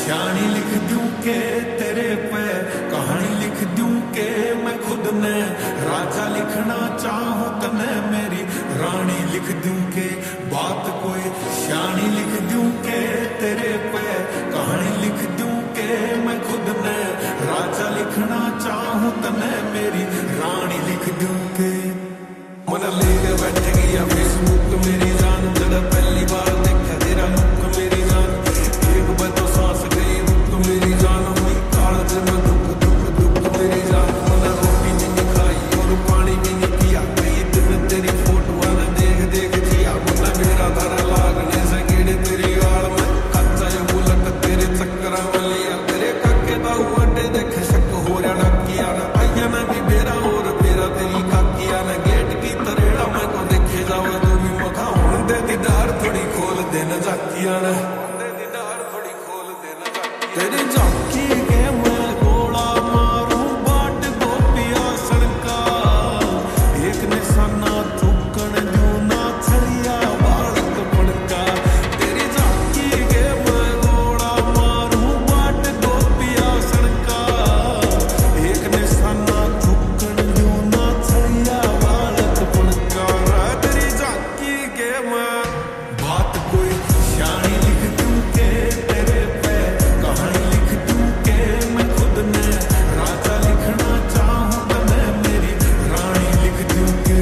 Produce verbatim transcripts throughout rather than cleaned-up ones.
शानी लिख दूं के तेरे पे, कहानी लिख दूं के मैं खुद ने, राजा लिखना चाहूं तने मेरी रानी लिख दूं के, बात कोई शानी लिख दूं के तेरे पे, कहानी लिख दूं के मैं खुद ने, राजा लिखना चाहूं तने मेरी रानी लिख दूं के। मन लेके बैठ गया फेसबुक मेरी जान, जरा पहली बार देखा तेरा लुक मेरी जान, एक बार तो सांस गई रुक मेरी जान, हुई कागज में दुख दुख दुख मेरी जान। मैंने रोटी भी नहीं खाई और पानी भी नहीं पिया, कई दिन तेरी फोटो ने देख देख जिया, मैंने मेरा धर लागने से गिरे तेरी गाल में, कच्चा ये बुलट तेरे चक्कर में लिया, तेरे काके दाऊ अड्डे देखे शक हो रहा डाकिया ना, आइया ना भी मेरा और मेरा तेरी काकिया ना, गेट की तरेड़ा मैं को देखे जाओ तो भी मखा हूं दे दीदार थोड़ी खोल देना जाकिया ना, दे दीदार थोड़ी खोल देना जाकिया। तेरी जाकी के मैं गोला मारूं बाट गोपिया सड़का, एक निशाना थूकन दूं ना छड़िया बालक पड़का, तेरी जाकी के मैं गोला मारूं बाट गोपिया सड़का, एक निशाना थूकन दूं ना छड़िया बालक पड़का, तेरी जाकी के मैं बात कोई शानी लिख दूं के तेरे पे, कहानी लिख दूं के मैं खुद ने, राजा लिखना चाहूं तने मेरी रानी लिख दूं के।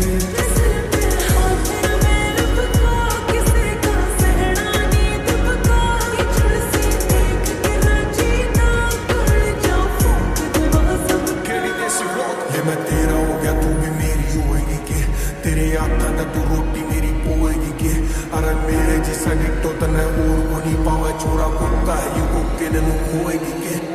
ये मैं तेरा हो गया तू भी मेरी होएगी के, तेरे आता ना तू रोटी मेरी पोएगी के, अरे मेरे जिसा डिट्टो तने और को नहीं पावे छोरा कुत्ता है यू को के ने खोएगी के।